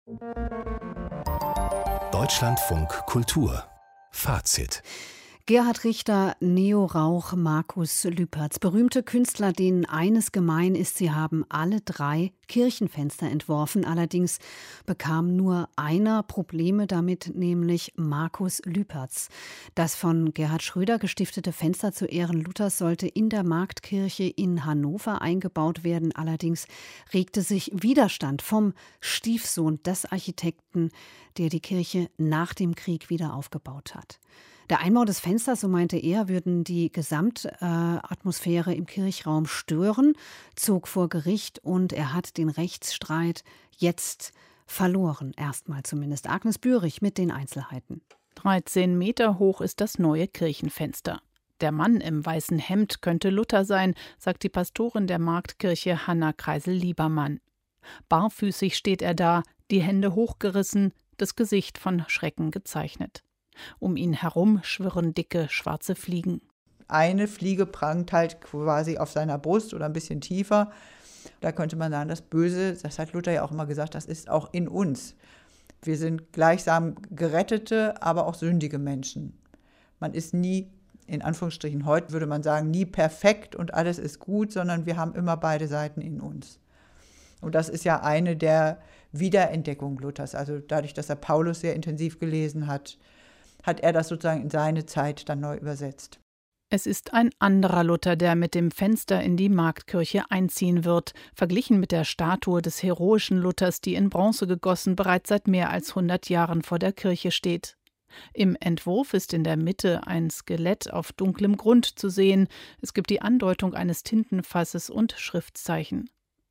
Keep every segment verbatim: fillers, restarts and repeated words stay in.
Deutschlandfunk Kultur Fazit. Gerhard Richter, Neo Rauch, Markus Lüpertz. Berühmte Künstler, denen eines gemein ist, sie haben alle drei Kirchenfenster entworfen. Allerdings bekam nur einer Probleme damit, nämlich Markus Lüpertz. Das von Gerhard Schröder gestiftete Fenster zu Ehren Luthers sollte in der Marktkirche in Hannover eingebaut werden. Allerdings regte sich Widerstand vom Stiefsohn des Architekten, der die Kirche nach dem Krieg wieder aufgebaut hat. Der Einbau des Fensters, so meinte er, würden die Gesamtatmosphäre im Kirchraum stören, zog vor Gericht und er hat den Rechtsstreit jetzt verloren, erstmal zumindest. Agnes Bührig mit den Einzelheiten. dreizehn Meter hoch ist das neue Kirchenfenster. Der Mann im weißen Hemd könnte Luther sein, sagt die Pastorin der Marktkirche Hanna Kreisel-Liebermann. Barfüßig steht er da, die Hände hochgerissen, das Gesicht von Schrecken gezeichnet. Um ihn herum schwirren dicke, schwarze Fliegen. Eine Fliege prangt halt quasi auf seiner Brust oder ein bisschen tiefer. Da könnte man sagen, das Böse, das hat Luther ja auch immer gesagt, das ist auch in uns. Wir sind gleichsam gerettete, aber auch sündige Menschen. Man ist nie, in Anführungsstrichen heute würde man sagen, nie perfekt und alles ist gut, sondern wir haben immer beide Seiten in uns. Und das ist ja eine der Wiederentdeckungen Luthers. Also dadurch, dass er Paulus sehr intensiv gelesen hat, hat er das sozusagen in seine Zeit dann neu übersetzt. Es ist ein anderer Luther, der mit dem Fenster in die Marktkirche einziehen wird, verglichen mit der Statue des heroischen Luthers, die in Bronze gegossen bereits seit mehr als hundert Jahren vor der Kirche steht. Im Entwurf ist in der Mitte ein Skelett auf dunklem Grund zu sehen. Es gibt die Andeutung eines Tintenfasses und Schriftzeichen.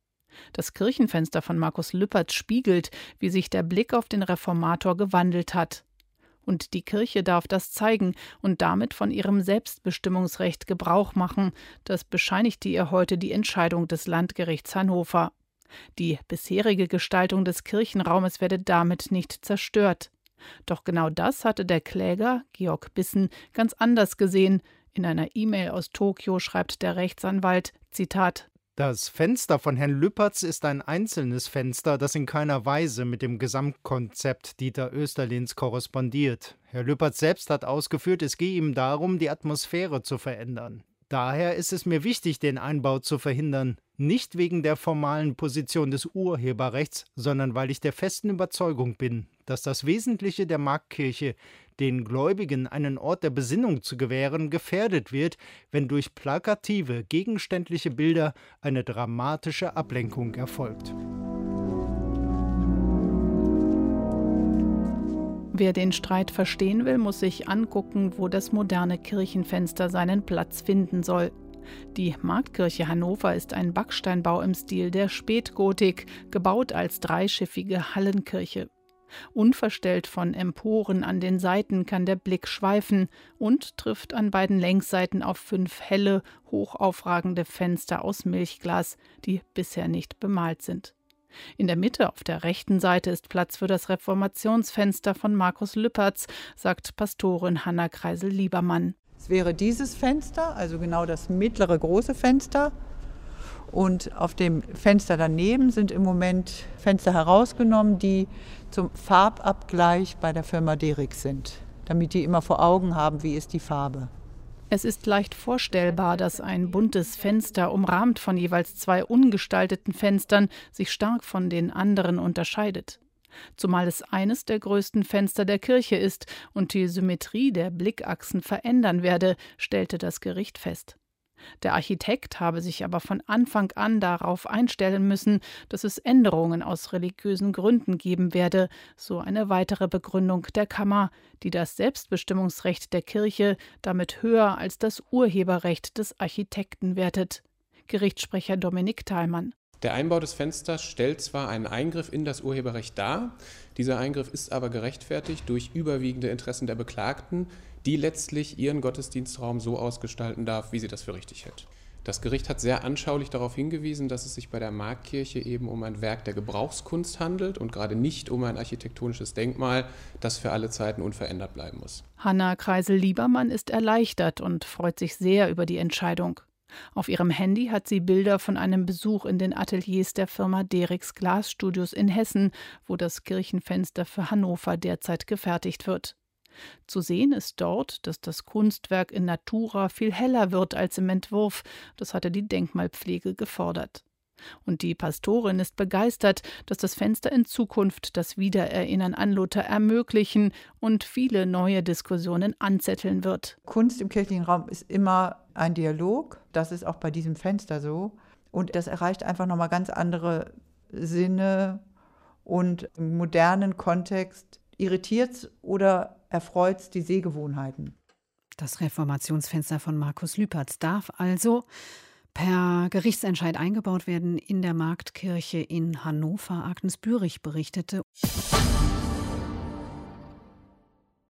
Das Kirchenfenster von Markus Lüpertz spiegelt, wie sich der Blick auf den Reformator gewandelt hat. Und die Kirche darf das zeigen und damit von ihrem Selbstbestimmungsrecht Gebrauch machen. Das bescheinigte ihr heute die Entscheidung des Landgerichts Hannover. Die bisherige Gestaltung des Kirchenraumes werde damit nicht zerstört. Doch genau das hatte der Kläger, Georg Bissen, ganz anders gesehen. In einer E-Mail aus Tokio schreibt der Rechtsanwalt, Zitat: Das Fenster von Herrn Lüpertz ist ein einzelnes Fenster, das in keiner Weise mit dem Gesamtkonzept Dieter Oesterlins korrespondiert. Herr Lüpertz selbst hat ausgeführt, es gehe ihm darum, die Atmosphäre zu verändern. Daher ist es mir wichtig, den Einbau zu verhindern. Nicht wegen der formalen Position des Urheberrechts, sondern weil ich der festen Überzeugung bin, dass das Wesentliche der Marktkirche, den Gläubigen einen Ort der Besinnung zu gewähren, gefährdet wird, wenn durch plakative, gegenständliche Bilder eine dramatische Ablenkung erfolgt. Wer den Streit verstehen will, muss sich angucken, wo das moderne Kirchenfenster seinen Platz finden soll. Die Marktkirche Hannover ist ein Backsteinbau im Stil der Spätgotik, gebaut als dreischiffige Hallenkirche. Unverstellt von Emporen an den Seiten kann der Blick schweifen und trifft an beiden Längsseiten auf fünf helle, hochaufragende Fenster aus Milchglas, die bisher nicht bemalt sind. In der Mitte auf der rechten Seite ist Platz für das Reformationsfenster von Markus Lüpertz, sagt Pastorin Hanna Kreisel-Liebermann. Es wäre dieses Fenster, also genau das mittlere große Fenster. Und auf dem Fenster daneben sind im Moment Fenster herausgenommen, die zum Farbabgleich bei der Firma Derix sind, damit die immer vor Augen haben, wie ist die Farbe. Es ist leicht vorstellbar, dass ein buntes Fenster, umrahmt von jeweils zwei ungestalteten Fenstern, sich stark von den anderen unterscheidet. Zumal es eines der größten Fenster der Kirche ist und die Symmetrie der Blickachsen verändern werde, stellte das Gericht fest. Der Architekt habe sich aber von Anfang an darauf einstellen müssen, dass es Änderungen aus religiösen Gründen geben werde, so eine weitere Begründung der Kammer, die das Selbstbestimmungsrecht der Kirche damit höher als das Urheberrecht des Architekten wertet. Gerichtssprecher Dominik Thalmann. Der Einbau des Fensters stellt zwar einen Eingriff in das Urheberrecht dar, dieser Eingriff ist aber gerechtfertigt durch überwiegende Interessen der Beklagten, die letztlich ihren Gottesdienstraum so ausgestalten darf, wie sie das für richtig hält. Das Gericht hat sehr anschaulich darauf hingewiesen, dass es sich bei der Marktkirche eben um ein Werk der Gebrauchskunst handelt und gerade nicht um ein architektonisches Denkmal, das für alle Zeiten unverändert bleiben muss. Hanna Kreisel-Liebermann ist erleichtert und freut sich sehr über die Entscheidung. Auf ihrem Handy hat sie Bilder von einem Besuch in den Ateliers der Firma Derix Glasstudios in Hessen, wo das Kirchenfenster für Hannover derzeit gefertigt wird. Zu sehen ist dort, dass das Kunstwerk in Natura viel heller wird als im Entwurf. Das hatte die Denkmalpflege gefordert. Und die Pastorin ist begeistert, dass das Fenster in Zukunft das Wiedererinnern an Luther ermöglichen und viele neue Diskussionen anzetteln wird. Kunst im kirchlichen Raum ist immer ein Dialog. Das ist auch bei diesem Fenster so. Und das erreicht einfach nochmal ganz andere Sinne. Und im modernen Kontext irritiert es oder erfreut es die Sehgewohnheiten. Das Reformationsfenster von Markus Lüpertz darf also per Gerichtsentscheid eingebaut werden in der Marktkirche in Hannover. Agnes Bürich berichtete.